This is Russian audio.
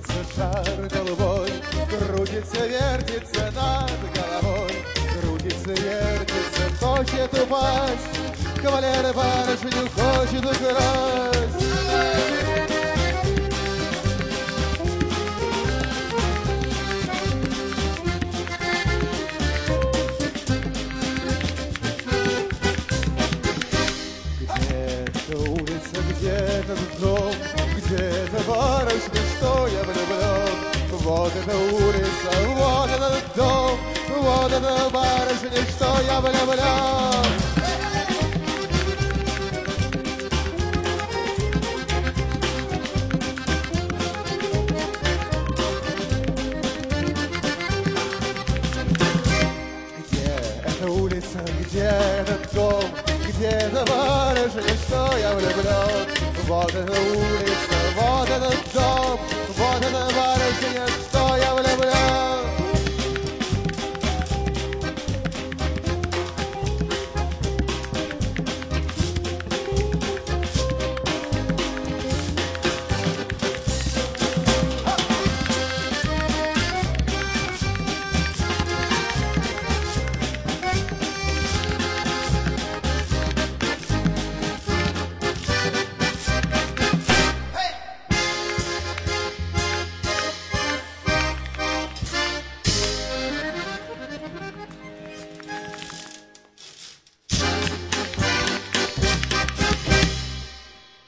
Кружится шар голубой, крутится, вертится над головой, крутится, вертится, хочет упасть, кавалер барышню хочет украсть. Где-то улица, где-то дом, где-то барышня, что я влюблен. Вот эта улица, вот этот дом, вот эта барышня, что я влюблен. Где эта улица, где этот дом, где эта барышня, что я влюблен. Вот эта улица,